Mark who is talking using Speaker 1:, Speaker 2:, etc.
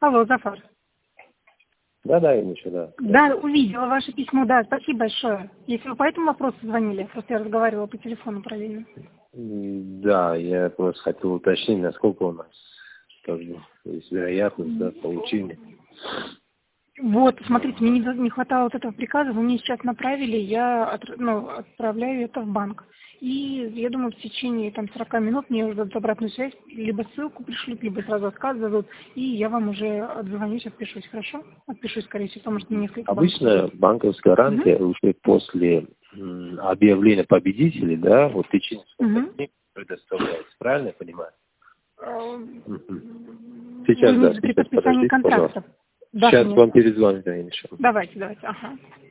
Speaker 1: Алло, Зафар.
Speaker 2: Да, я ничего, да.
Speaker 1: Да, увидела ваше письмо, да, спасибо большое. Если вы по этому вопросу звонили, просто я разговаривала по телефону параллельно.
Speaker 2: Да, я просто хотел уточнить, насколько у нас как бы есть вероятность, да, получения.
Speaker 1: Вот, смотрите, мне не хватало вот этого приказа, вы мне сейчас направили, я отправляю это в банк. И я думаю, в течение 40 минут мне уже дадут обратную связь, либо ссылку пришлют, либо сразу отказ дадут, и я вам уже отзвонюсь, отпишусь, хорошо? Отпишусь, скорее всего, потому что несколько
Speaker 2: Обычно банковская гарантия уже после объявления победителей, да, вот в течение сколько дней предоставляется, правильно я понимаю? Сейчас,
Speaker 1: при подписании контракта.
Speaker 2: Сейчас вам перезвонят, да,
Speaker 1: Давайте, ага.